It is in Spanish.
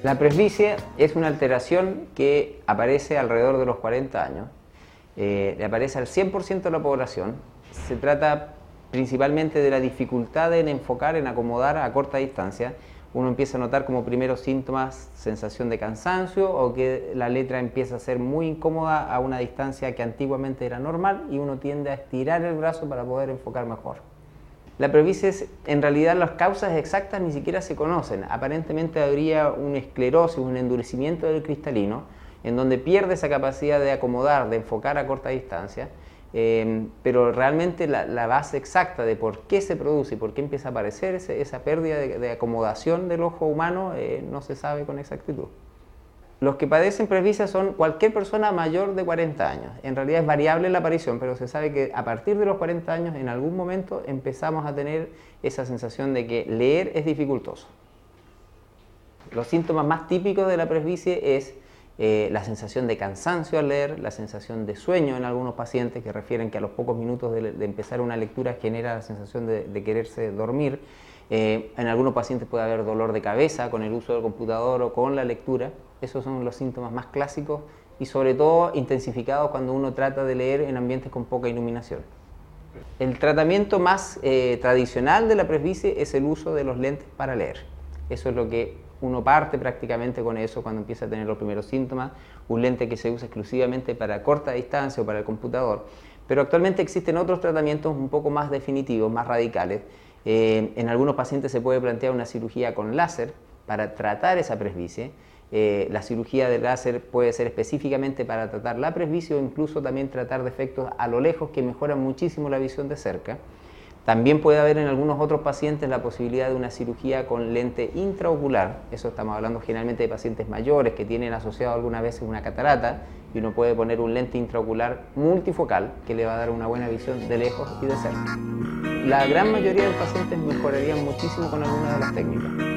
La presbicia es una alteración que aparece alrededor de los 40 años, le aparece al 100% de la población. Se trata principalmente de la dificultad en enfocar, en acomodar a corta distancia. Uno empieza a notar como primeros síntomas sensación de cansancio o que la letra empieza a ser muy incómoda a una distancia que antiguamente era normal y uno tiende a estirar el brazo para poder enfocar mejor. La presbicia, en realidad las causas exactas ni siquiera se conocen. Aparentemente habría una esclerosis, un endurecimiento del cristalino, en donde pierde esa capacidad de acomodar, de enfocar a corta distancia, pero realmente la base exacta de por qué se produce y por qué empieza a aparecer esa pérdida de acomodación del ojo humano no se sabe con exactitud. Los que padecen presbicia son cualquier persona mayor de 40 años. En realidad es variable la aparición, pero se sabe que a partir de los 40 años en algún momento empezamos a tener esa sensación de que leer es dificultoso. Los síntomas más típicos de la presbicia es la sensación de cansancio al leer, la sensación de sueño en algunos pacientes que refieren que a los pocos minutos de empezar una lectura genera la sensación de quererse dormir. En algunos pacientes puede haber dolor de cabeza con el uso del computador o con la lectura. Esos son los síntomas más clásicos y sobre todo intensificados cuando uno trata de leer en ambientes con poca iluminación. El tratamiento más tradicional de la presbicia es el uso de los lentes para leer. Eso es lo que uno parte prácticamente con eso cuando empieza a tener los primeros síntomas, un lente que se usa exclusivamente para corta distancia o para el computador. Pero actualmente existen otros tratamientos un poco más definitivos, más radicales. En algunos pacientes se puede plantear una cirugía con láser para tratar esa presbicia. La cirugía de láser puede ser específicamente para tratar la presbicia o incluso también tratar defectos a lo lejos que mejoran muchísimo la visión de cerca. También puede haber en algunos otros pacientes la posibilidad de una cirugía con lente intraocular. Eso estamos hablando generalmente de pacientes mayores que tienen asociado alguna vez una catarata y uno puede poner un lente intraocular multifocal que le va a dar una buena visión de lejos y de cerca. La gran mayoría de los pacientes mejorarían muchísimo con alguna de las técnicas.